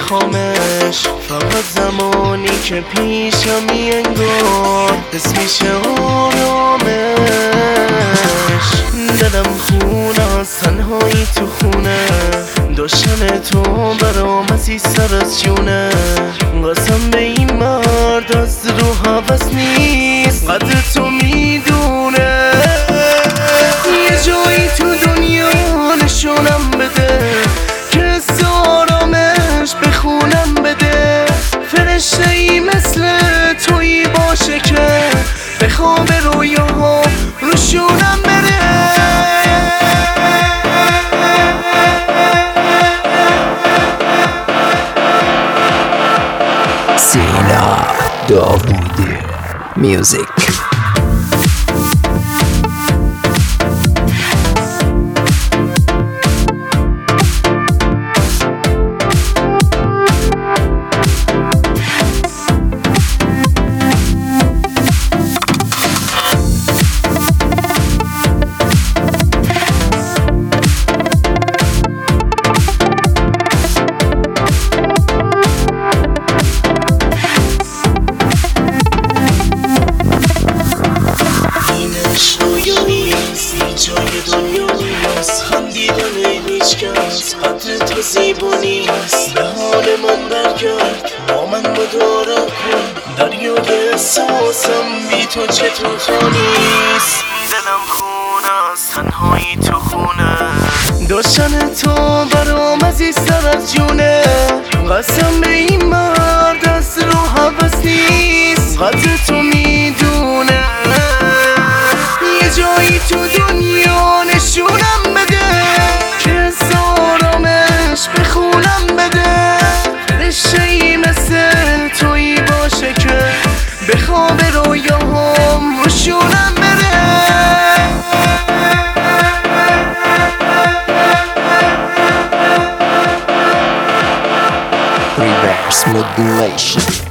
نمیخوامش، فقط زمانی که پیشمی انگار حس میشه آرامش. دلم خونه از تنهایی تو خونه، داشتن تو برام عزیزتر از جونه. قسم به این مرد از رو هوس نیست، قدر تو میدونه. یه جایی تو دنیا نشونم بده که آرامش بخونم بده. فرشته ای مثل تویی باشه که به خواب رویاها روشونم بره. سینا داوودی میوزیک. جای دنیا نیست، خندیدن هیچ کس قدر تو زیبا نیست. به حال من برگرد، با من مدارا کن، دریای احساسم بی تو چطور تا نیست. دلم خونه از تنهایی تو خونه، داشتن تو برام عزیزتر از جونه. قسم به این مرد از رو هوس نیست، قدر تو میدونه. یه جایی تو دنیا نشونم بده که آرامش بخونم بده. رشته ای مثل تویی باشه که به خواب رویاهم روشونم بره. Reverse modulation.